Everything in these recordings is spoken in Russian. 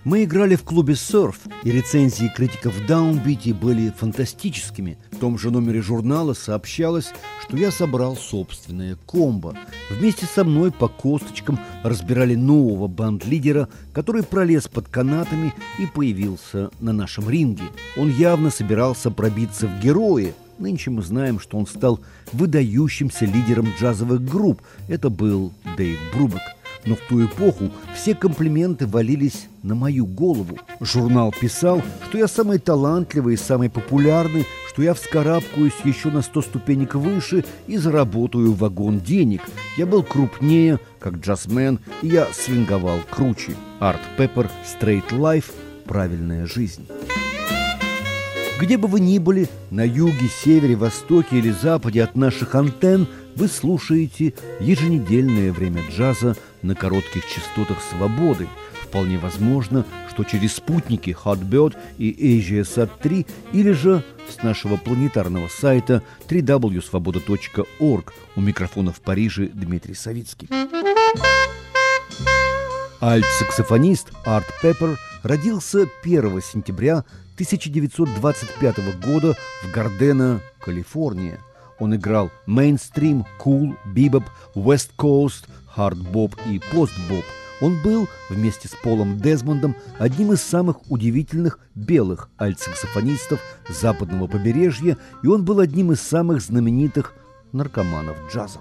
Мы играли в клубе «Серф», и рецензии критиков в Даунбите были фантастическими. В том же номере журнала сообщалось, что я собрал собственное комбо. Вместе со мной по косточкам разбирали нового банд-лидера, который пролез под канатами и появился на нашем ринге. Он явно собирался пробиться в герои. Нынче мы знаем, что он стал выдающимся лидером джазовых групп. Это был Дэйв Брубек. Но в ту эпоху все комплименты валились на мою голову. Журнал писал, что я самый талантливый и самый популярный, что я вскарабкаюсь еще на 100 ступенек выше и заработаю вагон денег. Я был крупнее, как джазмен, и я свинговал круче. Арт Пеппер, Straight Life, правильная жизнь. Где бы вы ни были, на юге, севере, востоке или западе от наших антенн, вы слушаете еженедельное время джаза на коротких частотах свободы. Вполне возможно, что через спутники Hotbird и AsiaSat-3 или же с нашего планетарного сайта www.svoboda.org. У микрофона в Париже Дмитрий Савицкий. Альт-саксофонист Арт Пеппер родился 1 сентября 1925 года в Гардена, Калифорния. Он играл мейнстрим, кул, бибоп, вест-коуст, хард-боп и пост-боп. Он был вместе с Полом Дезмондом одним из самых удивительных белых альт-саксофонистов западного побережья, и он был одним из самых знаменитых наркоманов джаза.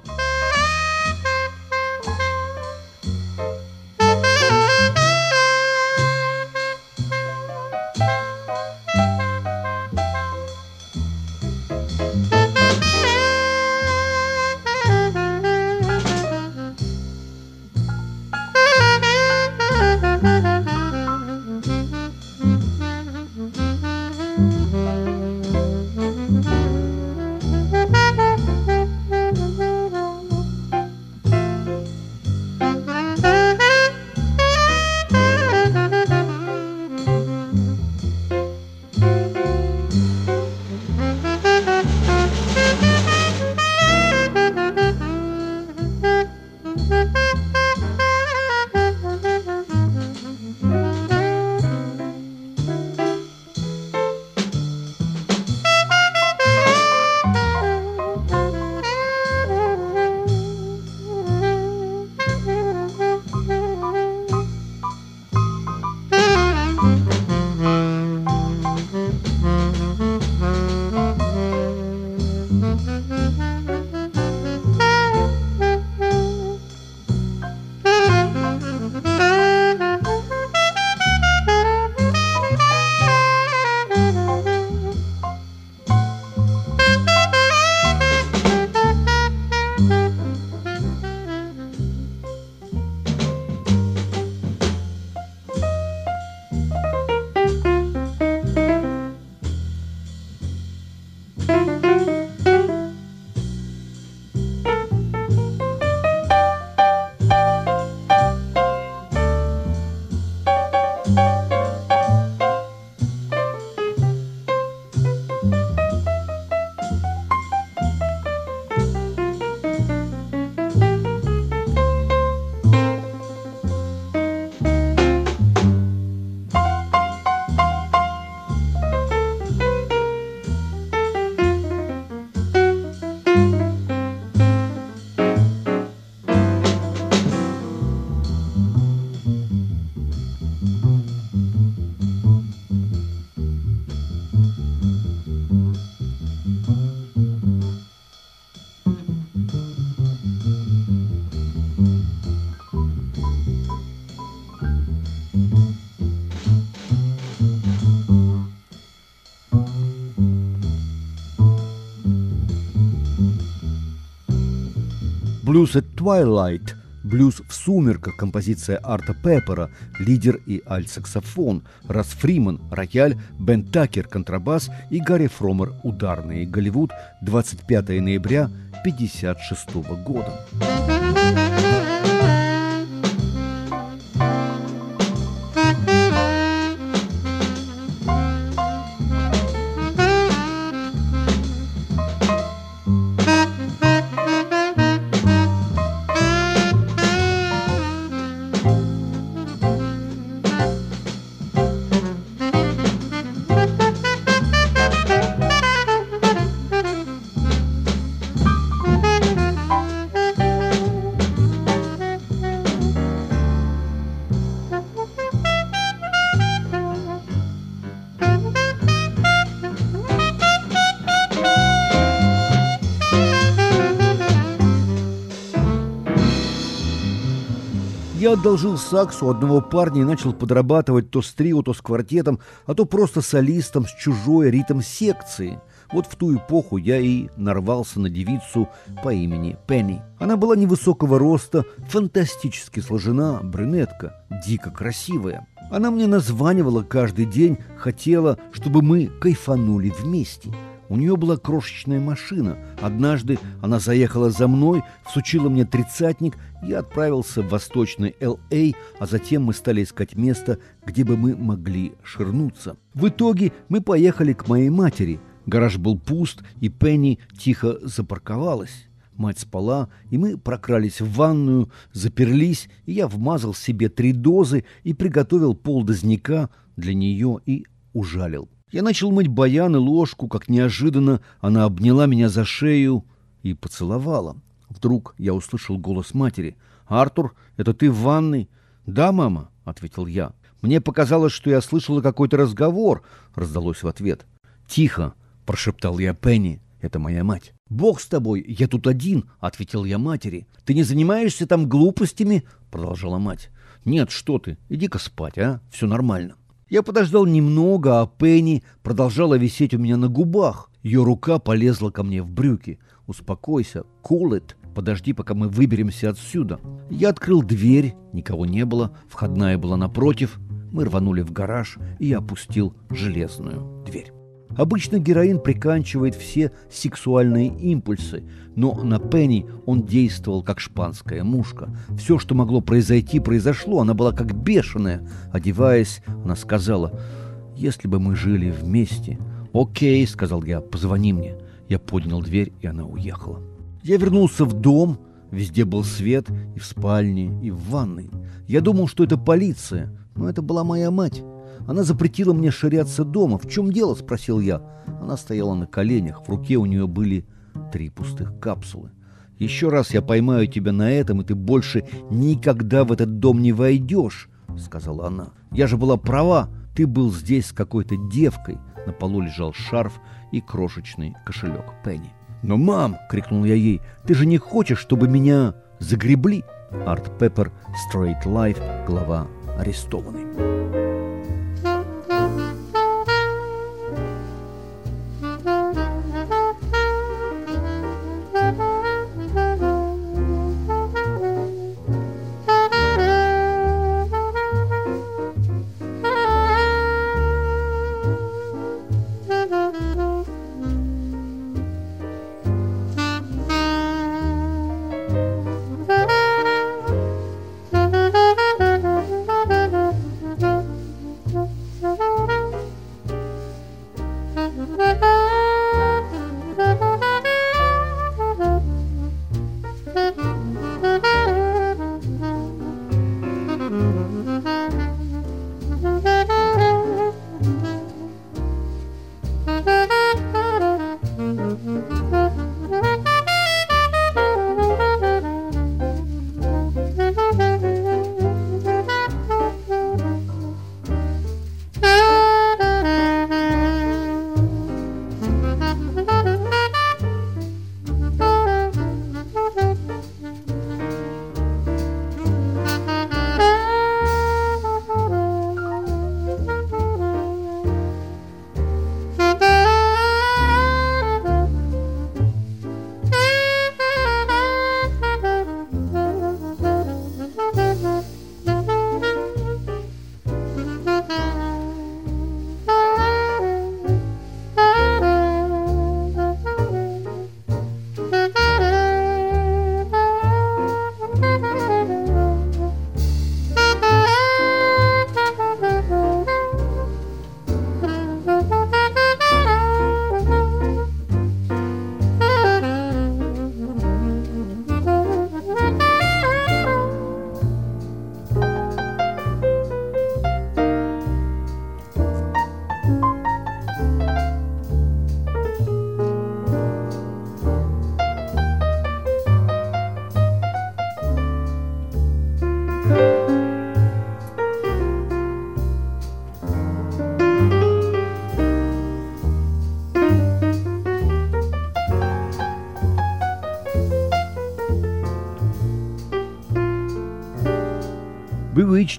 Blues at Twilight, блюз в сумерках, композиция Арта Пеппера, лидер и альт-саксофон, Расс Фриман, рояль, Бен Такер, контрабас и Гарри Фромер, ударные, Голливуд, 25 ноября 1956 года. Я одолжил сакс у одного парня и начал подрабатывать то с трио, то с квартетом, а то просто солистом с чужой ритм-секции. Вот в ту эпоху я и нарвался на девицу по имени Пенни. Она была невысокого роста, фантастически сложена, брюнетка, дико красивая. Она мне названивала каждый день, хотела, чтобы мы кайфанули вместе. У нее была крошечная машина. Однажды она заехала за мной, всучила мне тридцатник, я отправился в восточный Л.А., а затем мы стали искать место, где бы мы могли ширнуться. В итоге мы поехали к моей матери. Гараж был пуст, и Пенни тихо запарковалась. Мать спала, и мы прокрались в ванную, заперлись, и я вмазал себе 3 дозы и приготовил полдозняка для нее и ужалил. Я начал мыть баян и ложку, как неожиданно она обняла меня за шею и поцеловала. Вдруг я услышал голос матери. «Артур, это ты в ванной?» «Да, мама», — ответил я. «Мне показалось, что я слышала какой-то разговор», — раздалось в ответ. «Тихо», — прошептал я Пенни. «Это моя мать». «Бог с тобой, я тут один», — ответил я матери. «Ты не занимаешься там глупостями?» — продолжала мать. «Нет, что ты, иди-ка спать, а? Все нормально». Я подождал немного, а Пенни продолжала висеть у меня на губах. Ее рука полезла ко мне в брюки. «Успокойся, cool it. Подожди, пока мы выберемся отсюда». Я открыл дверь, никого не было, входная была напротив. Мы рванули в гараж, и я опустил железную дверь. Обычно героин приканчивает все сексуальные импульсы, но на Пенни он действовал как шпанская мушка. Все, что могло произойти, произошло. Она была как бешеная. Одеваясь, она сказала: «Если бы мы жили вместе». «Окей», — сказал я, — «позвони мне». Я поднял дверь, и она уехала. Я вернулся в дом. Везде был свет, и в спальне, и в ванной. Я думал, что это полиция, но это была моя мать. Она запретила мне ширяться дома. «В чем дело?» — спросил я. Она стояла на коленях. В руке у нее были 3 пустых капсулы. «Еще раз я поймаю тебя на этом, и ты больше никогда в этот дом не войдешь», — сказала она. «Я же была права. Ты был здесь с какой-то девкой». На полу лежал шарф и крошечный кошелек Пенни. «Но, мам!» — крикнул я ей. «Ты же не хочешь, чтобы меня загребли?» Арт Пеппер, Straight Life, глава «Арестованный».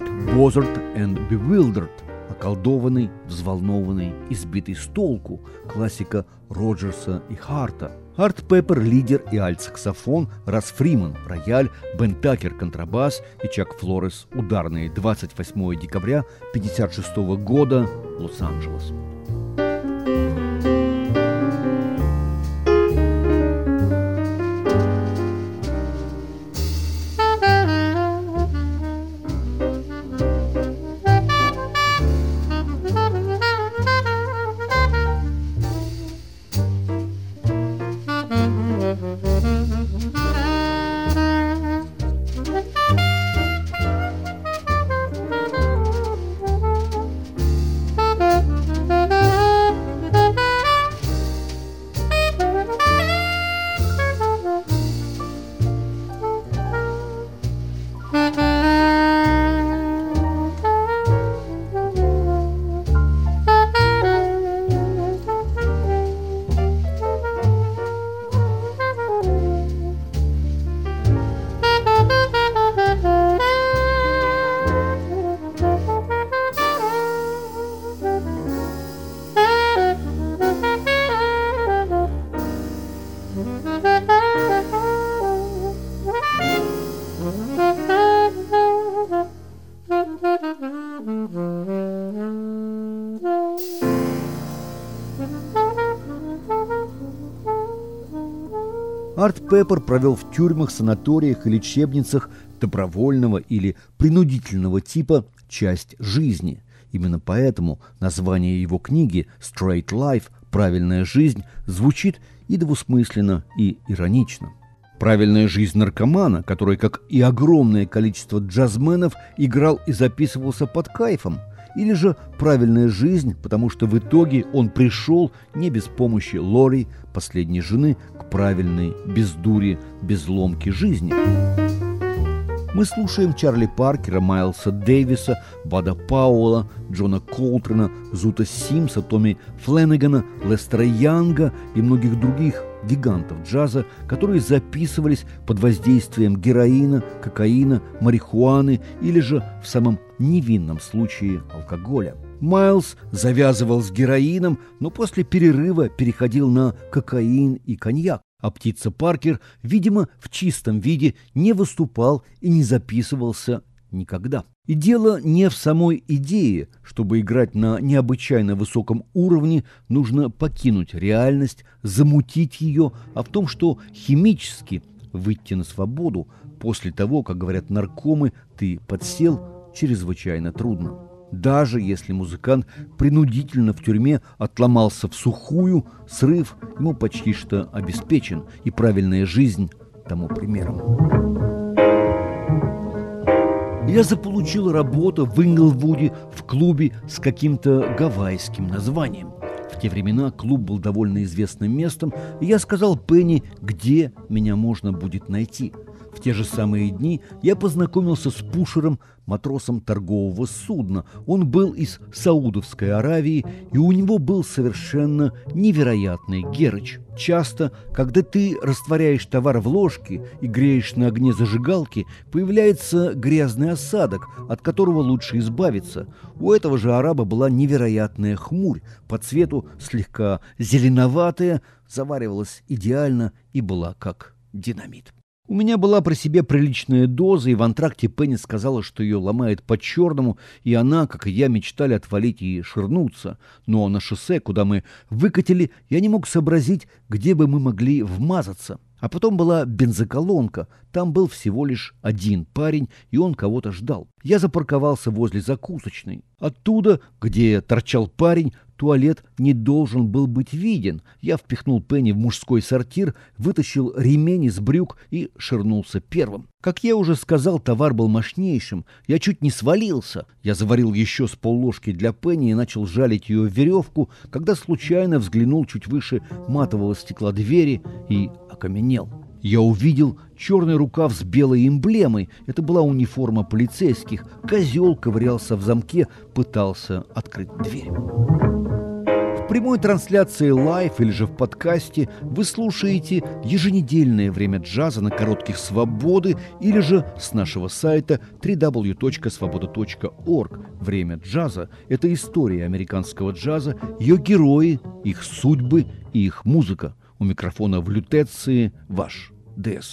Bothered and Bewildered, околдованный, взволнованный и сбитый с толку, классика Роджерса и Харта. Арт Пеппер – лидер и альт-саксофон, Расс Фриман – рояль, Бен Такер – контрабас и Чак Флорес – ударные. 28 декабря 1956 года, Лос-Анджелес. Арт Пеппер провел в тюрьмах, санаториях и лечебницах добровольного или принудительного типа часть жизни. Именно поэтому название его книги «Straight Life» «Правильная жизнь» звучит и двусмысленно, и иронично. Правильная жизнь наркомана, который, как и огромное количество джазменов, играл и записывался под кайфом, или же правильная жизнь, потому что в итоге он пришел не без помощи Лори, последней жены, к правильной, без дури, без ломки жизни. Мы слушаем Чарли Паркера, Майлса Дэвиса, Бада Пауэлла, Джона Колтрена, Зута Симса, Томми Фленнегана, Лестера Янга и многих других гигантов джаза, которые записывались под воздействием героина, кокаина, марихуаны или же, в самом невинном случае, алкоголя. Майлз завязывал с героином, но после перерыва переходил на кокаин и коньяк. А птица Паркер, видимо, в чистом виде не выступал и не записывался никогда. И дело не в самой идее. Чтобы играть на необычайно высоком уровне, нужно покинуть реальность, замутить ее, а в том, что химически выйти на свободу после того, как говорят наркомы, ты подсел, чрезвычайно трудно. Даже если музыкант принудительно в тюрьме отломался в сухую, срыв ему почти что обеспечен, и правильная жизнь тому примером. Я заполучил работу в Инглвуде в клубе с каким-то гавайским названием. В те времена клуб был довольно известным местом, и я сказал Пенни, где меня можно будет найти. В те же самые дни я познакомился с Пушером, матросом торгового судна. Он был из Саудовской Аравии, и у него был совершенно невероятный герыч. Часто, когда ты растворяешь товар в ложке и греешь на огне зажигалки, появляется грязный осадок, от которого лучше избавиться. У этого же араба была невероятная хмурь, по цвету слегка зеленоватая, заваривалась идеально и была как динамит. У меня была при себе приличная доза, и в антракте Пенни сказала, что ее ломает по-черному, и она, как и я, мечтали отвалить и ширнуться. Но на шоссе, куда мы выкатили, я не мог сообразить, где бы мы могли вмазаться. А потом была бензоколонка. Там был всего лишь один парень, и он кого-то ждал. Я запарковался возле закусочной. Оттуда, где торчал парень, туалет не должен был быть виден. Я впихнул Пенни в мужской сортир, вытащил ремень из брюк и ширнулся первым. Как я уже сказал, товар был мощнейшим. Я чуть не свалился. Я заварил еще с полложки для Пенни и начал жалить ее в веревку, когда случайно взглянул чуть выше матового стекла двери и окаменел. Я увидел черный рукав с белой эмблемой. Это была униформа полицейских. Козел ковырялся в замке, пытался открыть дверь. В прямой трансляции лайв или же в подкасте вы слушаете еженедельное время джаза на коротких свободы или же с нашего сайта www.svoboda.org. Время джаза – это история американского джаза, ее герои, их судьбы и их музыка. У микрофона в лютеции ваш ДС.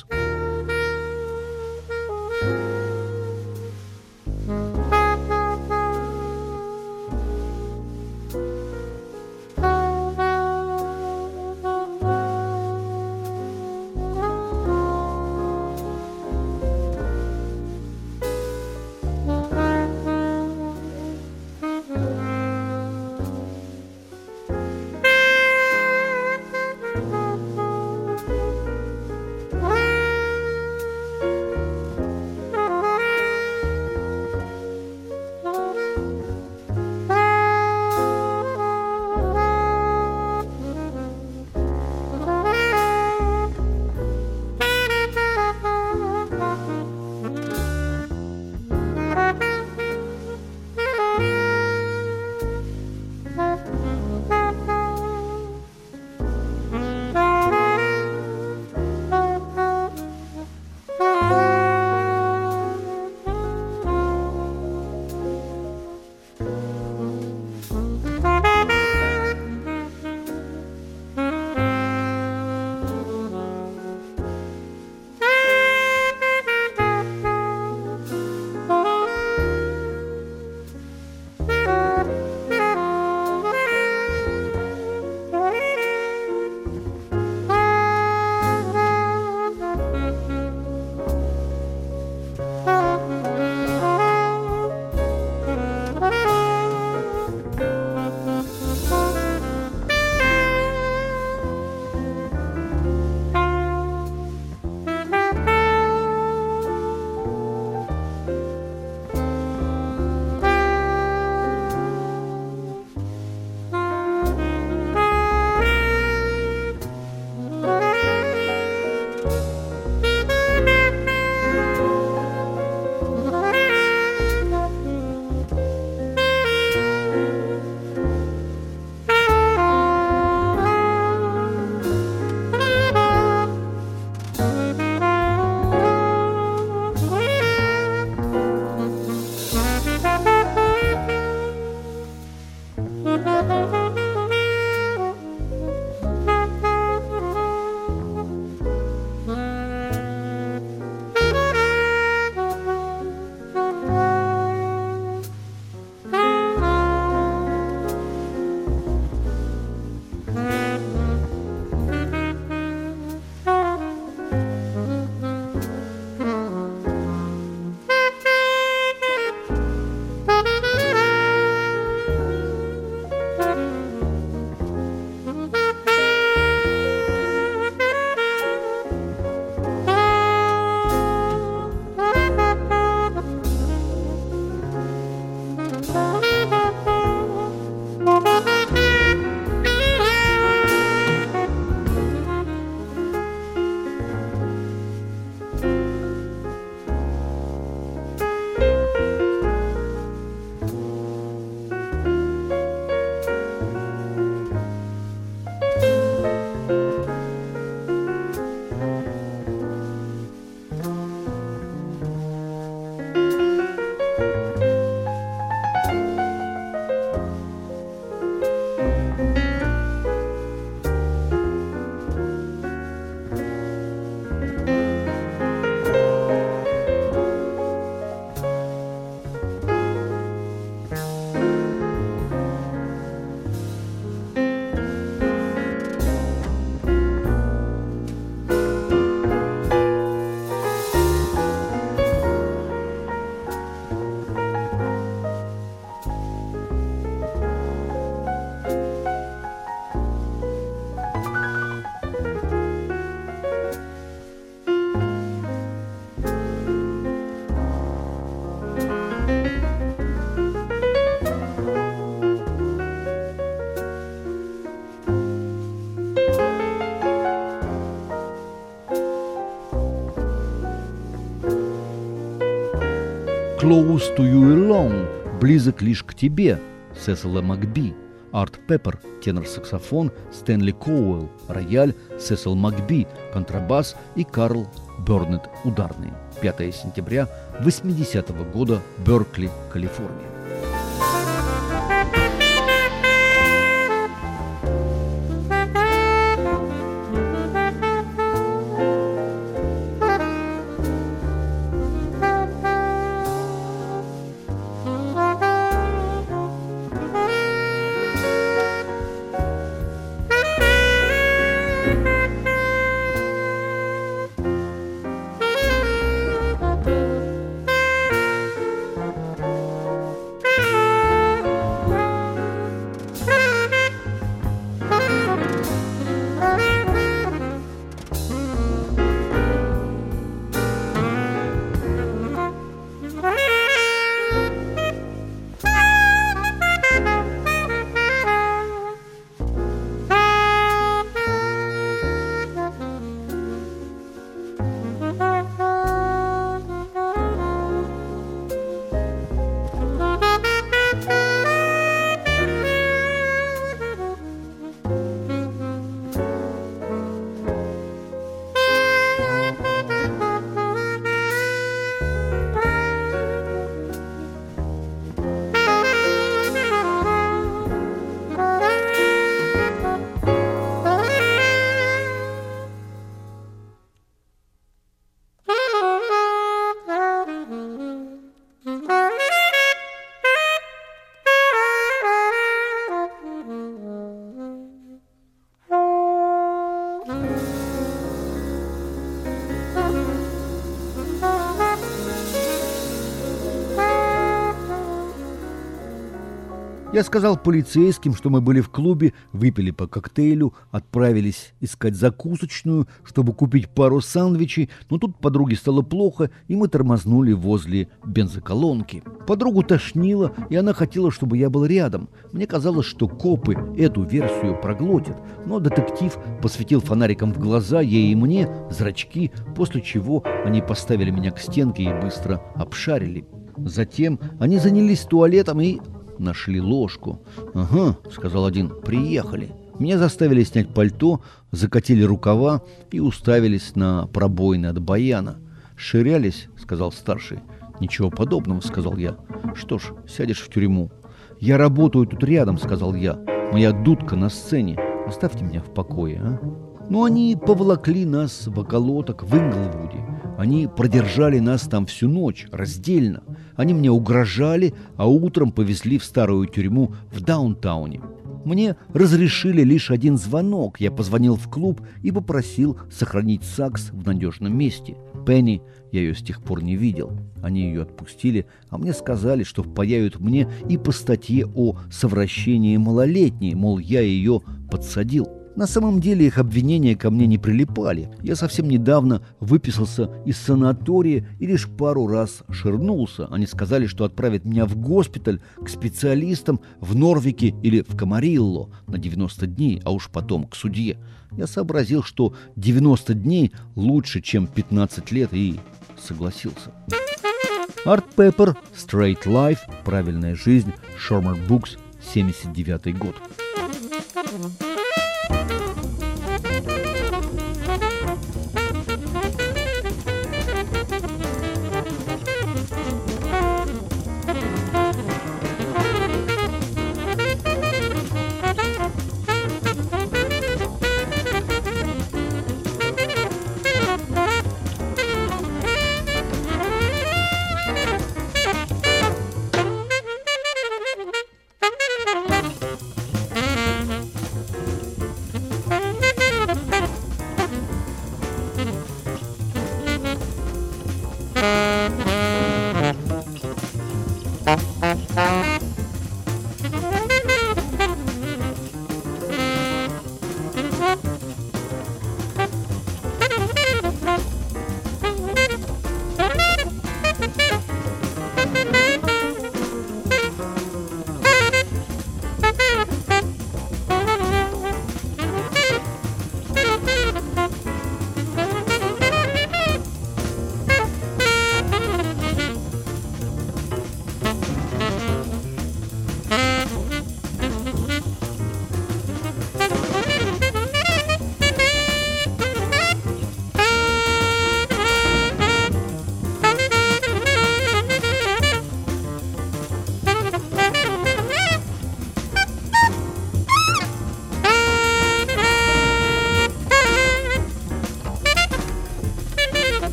«Close to you alone» – «Близок лишь к тебе» Сесила Макби. Арт Пеппер, тенор-саксофон, Стэнли Коуэлл, рояль, Сесил Макби, контрабас и Карл Бернетт, ударные. 5 сентября 80-го года, Беркли, Калифорния. Я сказал полицейским, что мы были в клубе, выпили по коктейлю, отправились искать закусочную, чтобы купить пару сэндвичей, но тут подруге стало плохо, и мы тормознули возле бензоколонки. Подругу тошнило, и она хотела, чтобы я был рядом. Мне казалось, что копы эту версию проглотят, но детектив посветил фонариком в глаза ей и мне, зрачки, после чего они поставили меня к стенке и быстро обшарили. Затем они занялись туалетом и нашли ложку. «Ага», — сказал один, — «приехали». Меня заставили снять пальто, закатили рукава и уставились на пробоины от баяна. «Ширялись», — сказал старший. «Ничего подобного», — сказал я. «Что ж, сядешь в тюрьму». «Я работаю тут рядом», — сказал я. «Моя дудка на сцене. Оставьте меня в покое, а?» Но они поволокли нас в околоток в Инглвуде. Они продержали нас там всю ночь, раздельно. Они мне угрожали, а утром повезли в старую тюрьму в Даунтауне. Мне разрешили лишь один звонок. Я позвонил в клуб и попросил сохранить сакс в надежном месте. Пенни, я ее с тех пор не видел. Они ее отпустили, а мне сказали, что впаяют мне и по статье о совращении малолетней, мол, я ее подсадил. На самом деле их обвинения ко мне не прилипали. Я совсем недавно выписался из санатория и лишь пару раз ширнулся. Они сказали, что отправят меня в госпиталь к специалистам в Норвике или в Камарилло на 90 дней, а уж потом к судье. Я сообразил, что 90 дней лучше, чем 15 лет, и согласился. Арт Пеппер, Straight Life, Правильная жизнь, Shormer Books, 79 год.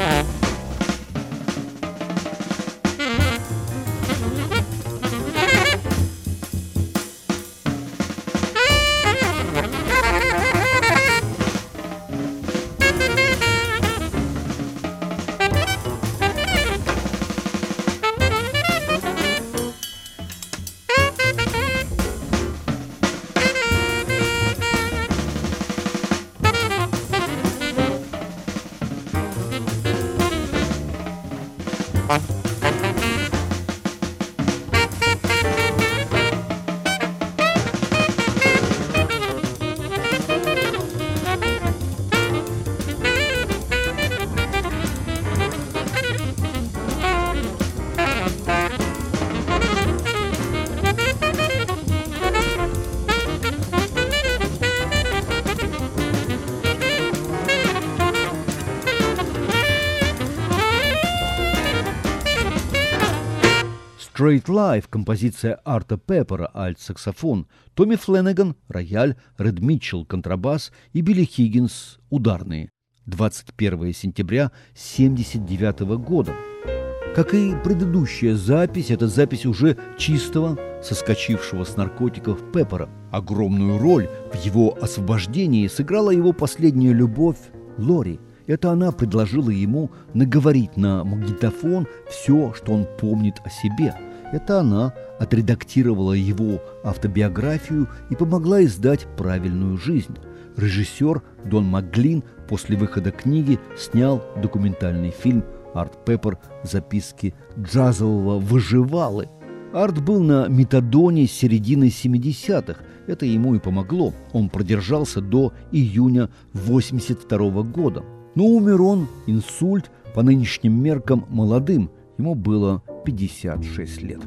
Straight Life, композиция Арта Пеппера, альт-саксофон, Томми Фленнеган, рояль, Ред Митчелл, контрабас и Билли Хиггинс, ударные. 21 сентября 1979 года. Как и предыдущая запись, это запись уже чистого, соскочившего с наркотиков Пеппера. Огромную роль в его освобождении сыграла его последняя любовь Лори. Это она предложила ему наговорить на магнитофон все, что он помнит о себе. Это она отредактировала его автобиографию и помогла издать «Правильную жизнь». Режиссер Дон Макглин после выхода книги снял документальный фильм «Арт Пеппер. Записки джазового выживалы». Арт был на метадоне с середины 70-х. Это ему и помогло. Он продержался до июня 1982 года. Но умер он, инсульт, по нынешним меркам молодым. Ему было 56 лет.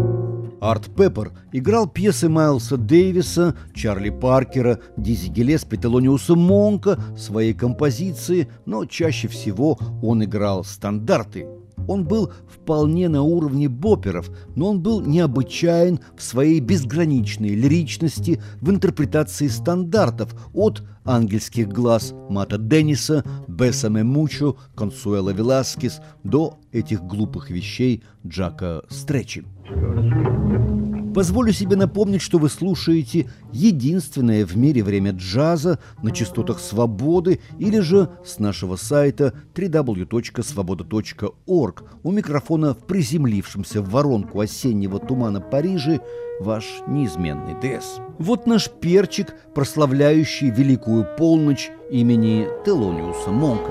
Арт Пеппер играл пьесы Майлса Дэвиса, Чарли Паркера, Дизи Гиллеспи, Телониуса Монка, свои композиции, но чаще всего он играл стандарты. Он был вполне на уровне бопперов, но он был необычайен в своей безграничной лиричности в интерпретации стандартов от «Ангельских глаз» Мата Денниса, «Бесаме Мучо», Консуэла Веласкес до этих глупых вещей Джака Стречи. Позволю себе напомнить, что вы слушаете единственное в мире время джаза на частотах Свободы или же с нашего сайта www.svoboda.org. У микрофона в приземлившемся в воронку осеннего тумана Парижа ваш неизменный ДС. Вот наш перчик, прославляющий Великую полночь имени Телониуса Монка.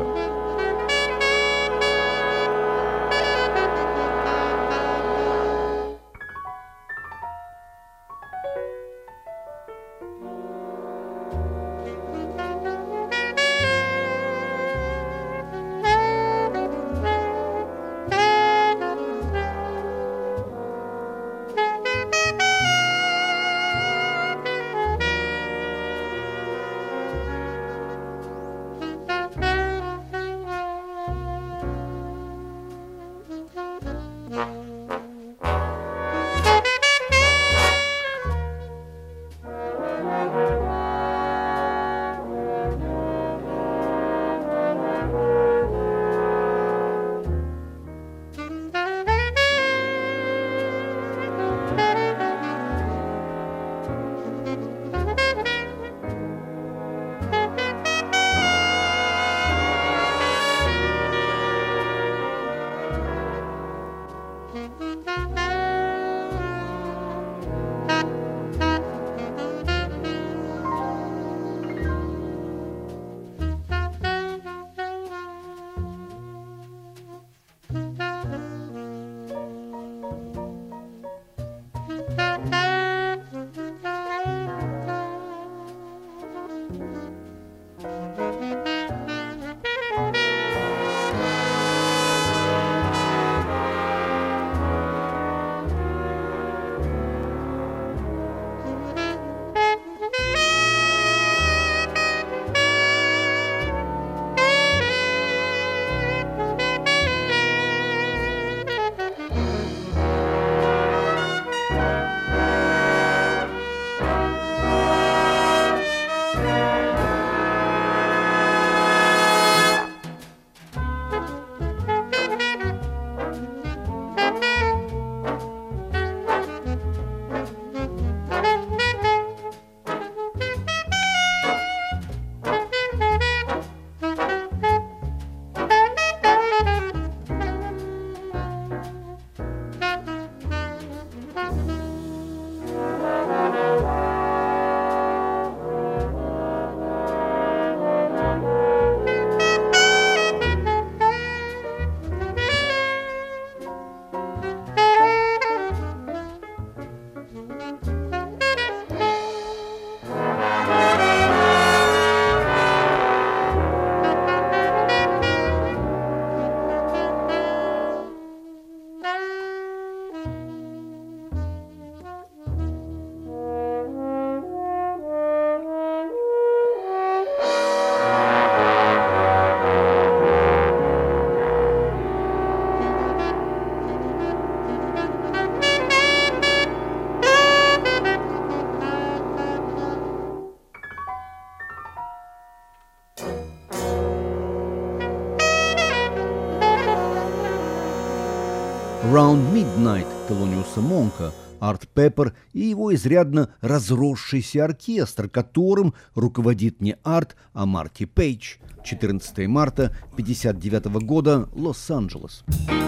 «Round Midnight» Телониуса Монка, Арт Пеппер и его изрядно разросшийся оркестр, которым руководит не Арт, а Марти Пейдж. 14 марта 1959 года, Лос-Анджелес.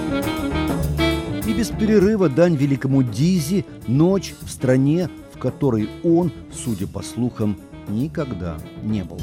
И без перерыва дань великому Дизи, ночь в стране, в которой он, судя по слухам, никогда не был.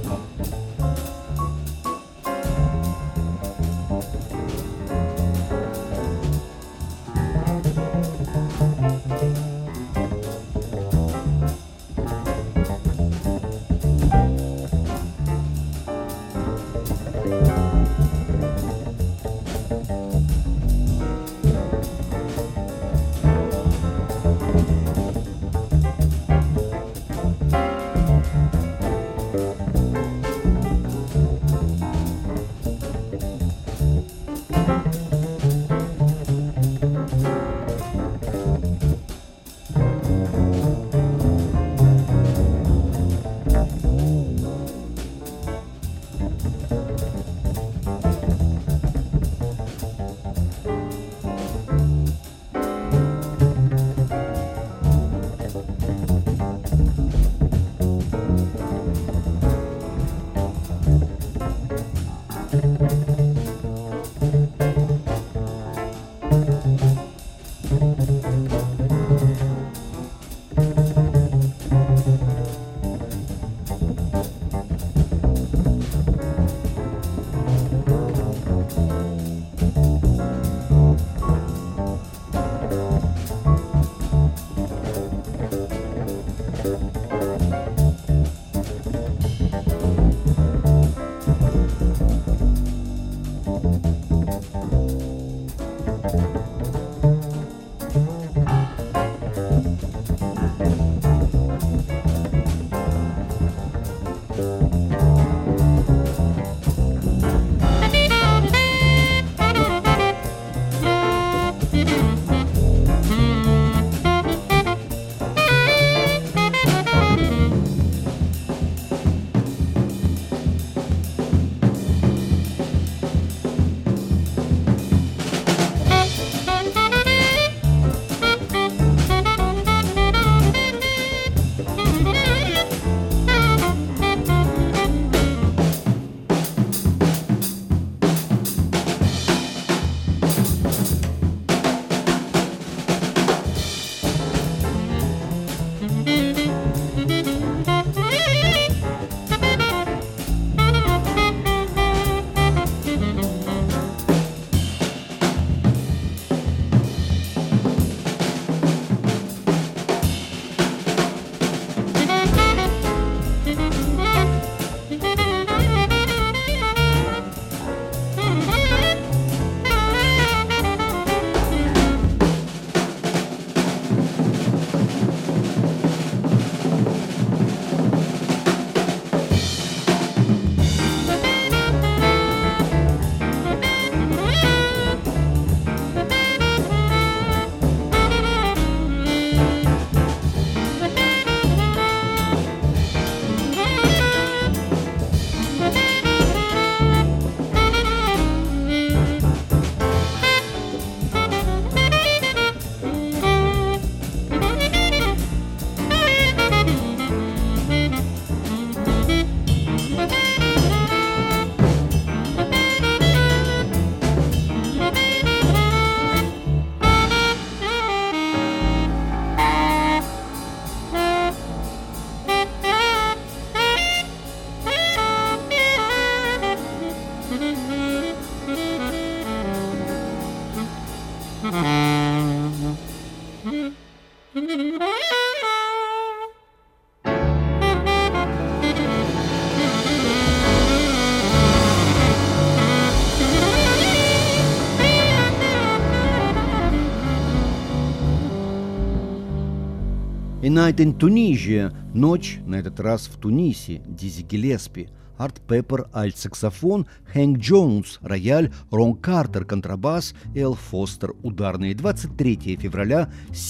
A Night in Tunisia – ночь, на этот раз в Тунисе, Дизи Гиллеспи, Арт Пеппер – альт-саксофон, Хэнк Джонс – рояль, Рон Картер – контрабас, Эл Фостер – ударные. 23 февраля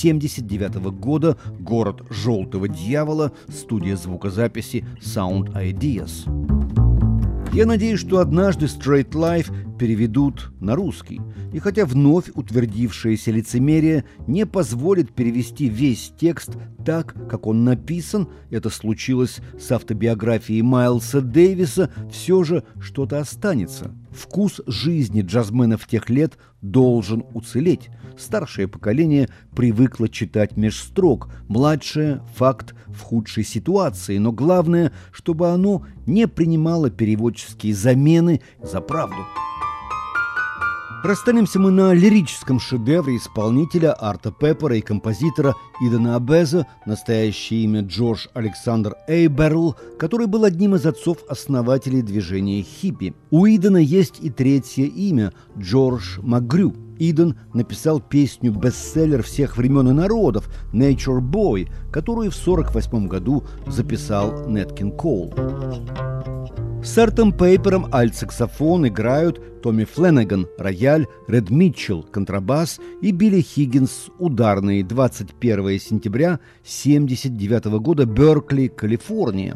1979 года, город Желтого Дьявола, студия звукозаписи Sound Ideas. Я надеюсь, что однажды Straight Life переведут на русский. И хотя вновь утвердившееся лицемерие не позволит перевести весь текст так, как он написан, это случилось с автобиографией Майлса Дэвиса, все же что-то останется. Вкус жизни джазменов тех лет должен уцелеть. Старшее поколение привыкло читать меж строк, младшее – факт в худшей ситуации, но главное, чтобы оно не принимало переводческие замены за правду. Расстанемся мы на лирическом шедевре исполнителя Арта Пеппера и композитора Идена Абеза, настоящее имя Джордж Александр Эйберл, который был одним из отцов-основателей движения хиппи. У Идена есть и третье имя – Джордж Макгрю. Иден написал песню-бестселлер всех времен и народов «Nature Boy», которую в 1948 году записал Нэт Кинг Коул. С Артом Пеппером альт-саксофон играют Томми Фленнеган, рояль, Ред Митчелл, контрабас и Билли Хиггинс, ударные. 21 сентября 1979 года, Беркли, Калифорния.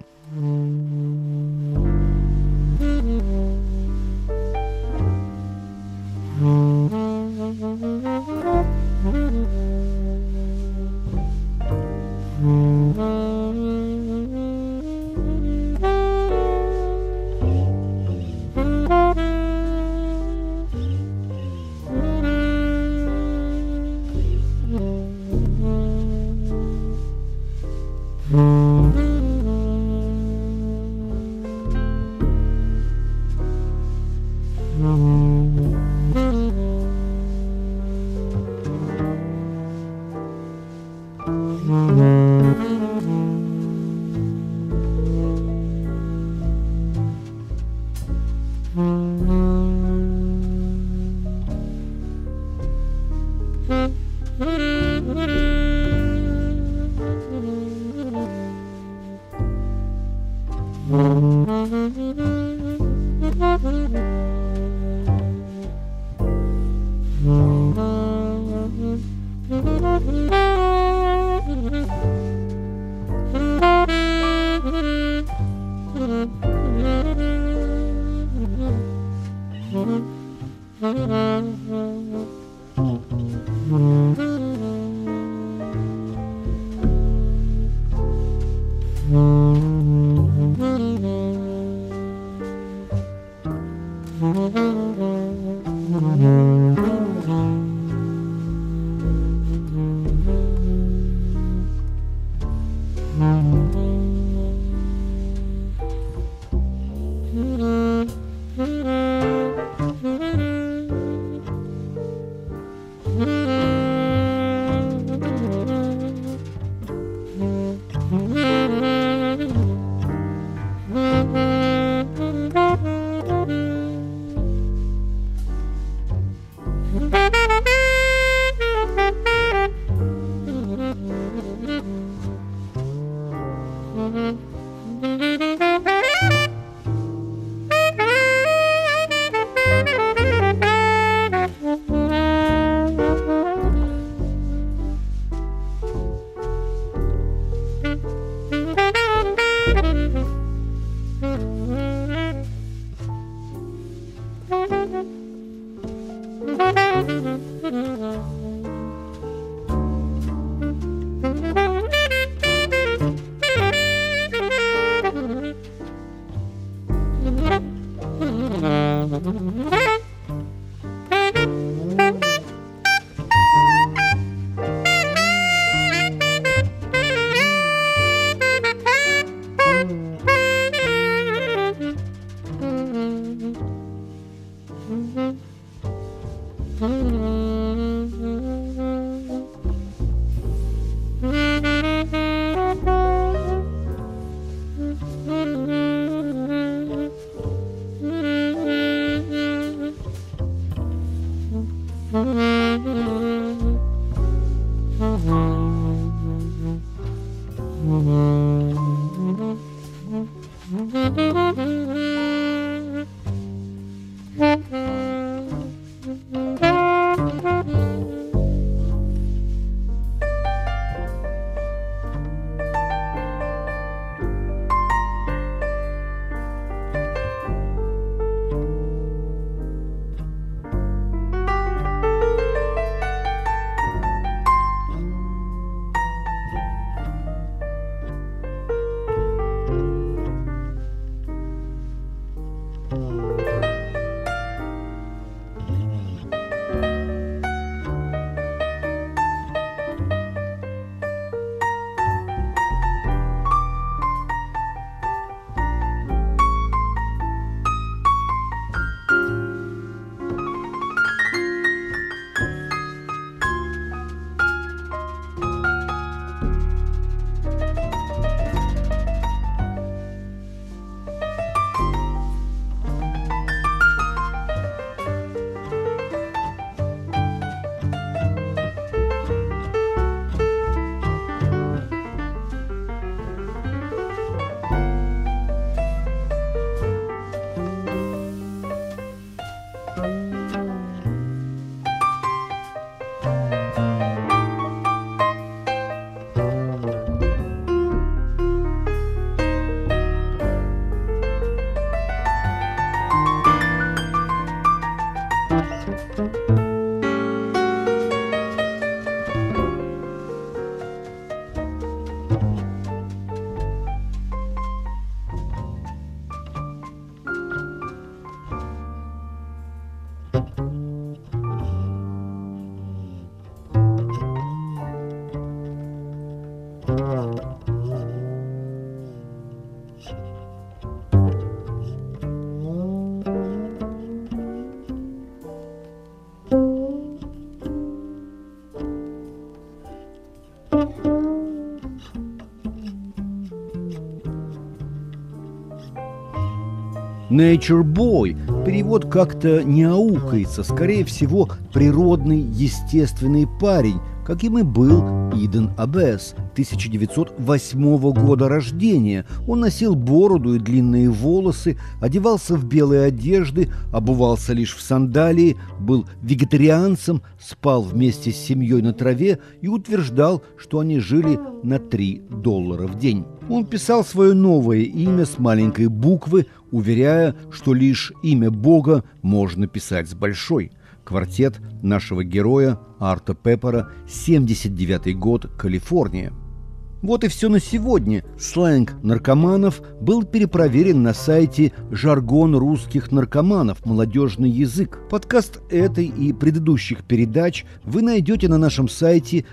Nature Boy. Перевод как-то не аукается, скорее всего, природный, естественный парень, каким и был Иден Аббес, 1908 года рождения. Он носил бороду и длинные волосы, одевался в белые одежды, обувался лишь в сандалии, был вегетарианцем, спал вместе с семьей на траве и утверждал, что они жили на $3 в день. Он писал свое новое имя с маленькой буквы, уверяя, что лишь имя Бога можно писать с большой. Квартет нашего героя Арта Пеппера, 79-й год, Калифорния. Вот и все на сегодня. Сленг наркоманов был перепроверен на сайте «Жаргон русских наркоманов. Молодежный язык». Подкаст этой и предыдущих передач вы найдете на нашем сайте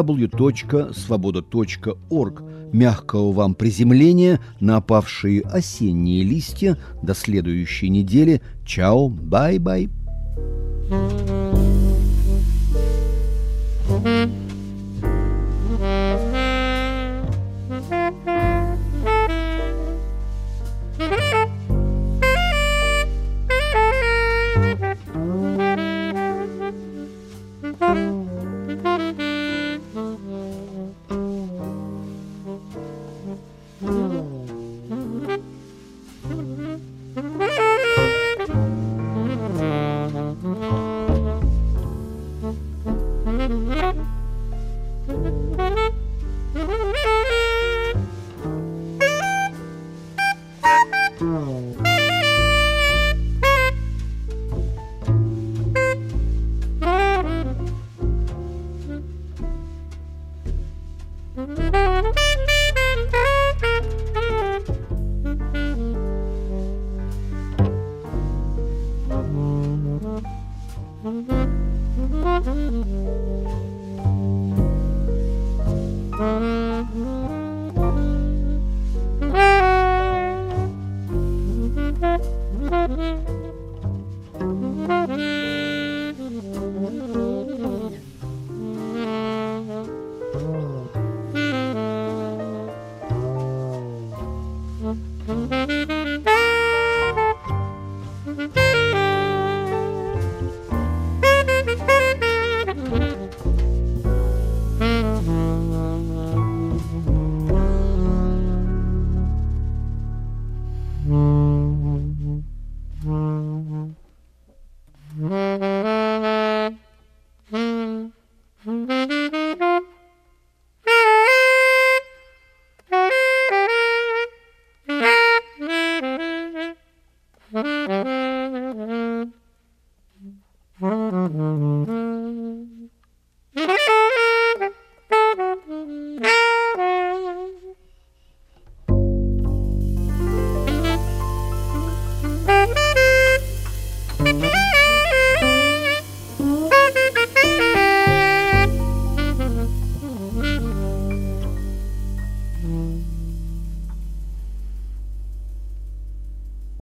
www.svoboda.org. Мягкого вам приземления на опавшие осенние листья. До следующей недели. Чао, бай-бай. Mm-hmm.